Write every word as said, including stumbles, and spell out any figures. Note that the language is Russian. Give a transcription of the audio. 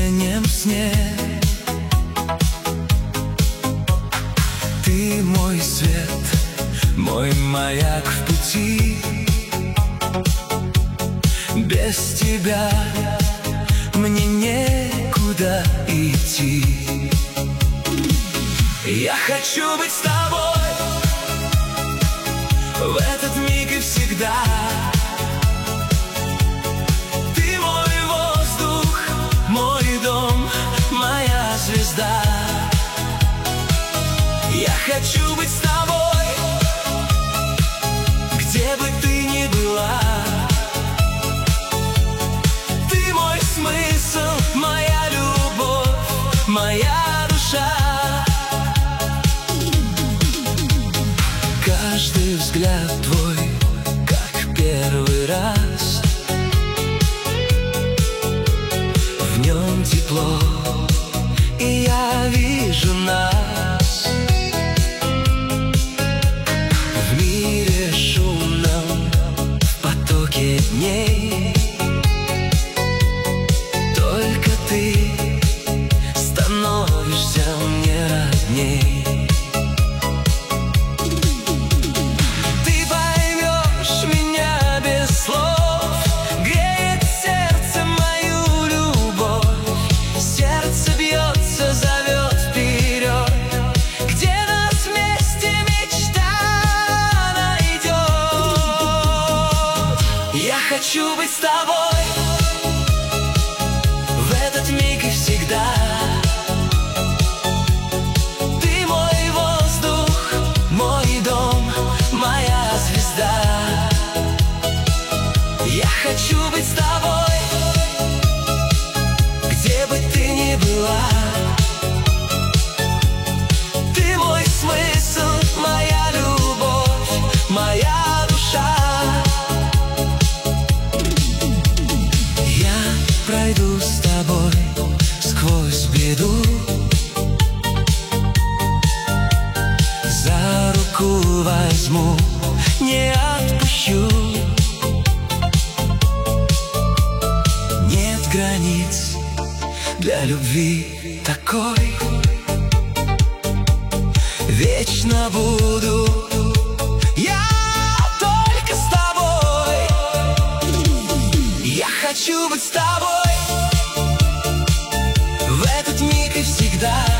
весеннем сне. Ты мой свет, мой маяк в пути. Без тебя мне некуда идти. Я хочу быть с тобой в этот миг и всегда. Ты мой воздух, мой дом, моя звезда. Я хочу быть с тобой, где бы ты ни была. Ты мой смысл, моя любовь, моя душа. Каждый взгляд твой, как первый раз. В нем тепло, и я вижу нас. В мире шумном, в потоке дней, только ты становишься мне родней. Я хочу быть с тобой в этот миг и всегда. Ты мой воздух, мой дом, моя звезда. Я хочу быть с тобой, где бы ты ни была. Ты мой смысл, моя любовь, моя душа. Пройду с тобой сквозь беду, за руку возьму, не отпущу. Нет границ для любви такой. Вечно буду я только с тобой. Я хочу быть с тобой в этот миг и всегда.